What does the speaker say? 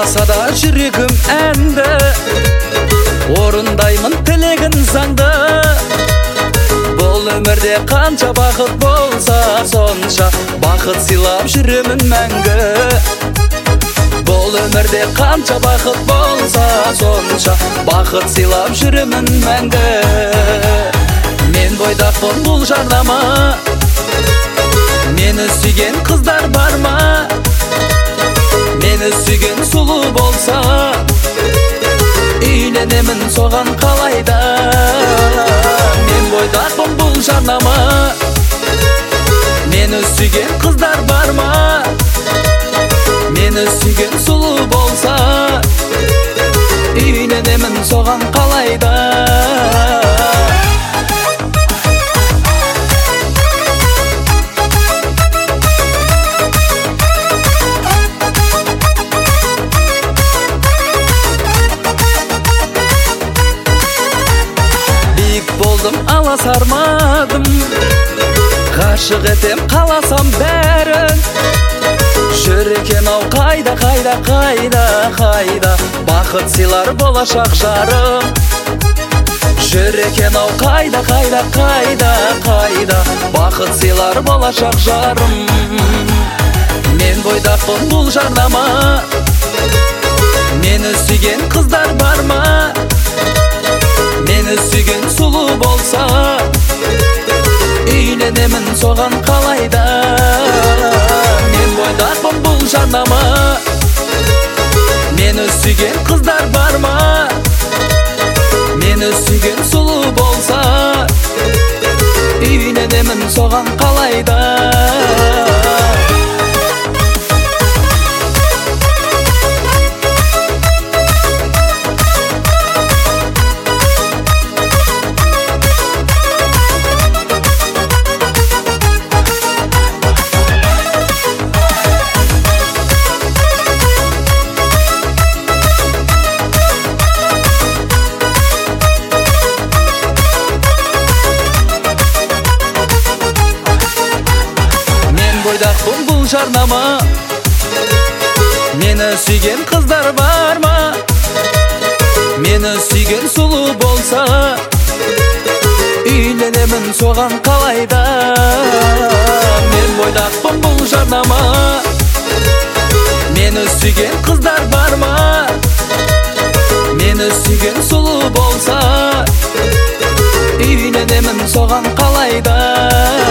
Қаласа да жүрегім әнді, орындаймын тілегін заңды. Бұл өмірде қанша бақыт болса сонша, бақыт сыйлап жүремін мәңгі. Бұл өмірде қанша бақыт болса сонша, бақыт сыйлап жүремін мәңгі. Мен бойдақпын, бұл жарнама, мені сүйген қыздар бар ма? Мені сүйген сұлу болса, үйленемін соған қалайда. Мен бойдақпын, бұл жарнама, мені сүйген қыздар бар ма? Мені сүйген сұлу болса, үйленемін соған қалайда. Болдым, аласармадым, ғашық етем қаласам бәрін. Жүр екен ау қайда, қайда, қайда, қайда, бақыт сыйлар болашақ жарым. Жүр екен ау қайда, қайда, қайда, қайда, бақыт сыйлар болашақ жарым. Мен бойдақпын, бұл жарнама, мені сүйген қыздар бар ма? Мені сүйген сұлу болса, үйленемін соған қалайда. Мен бойдақпын, бұл жарнама, мені сүйген қыздар бар ма? Мені сүйген сұлу болса, үйленемін соған қалайда. Бойдақпын, бұл жарнама, мені сүйген қыздар бар ма? Мені сүйген сұлу болса, үйленемін соған қалайда. Мен бойдақпын, бұл жарнама, мені сүйген қыздар бар ма? Мені сүйген сұлу болса, үйленемін соған қалайда.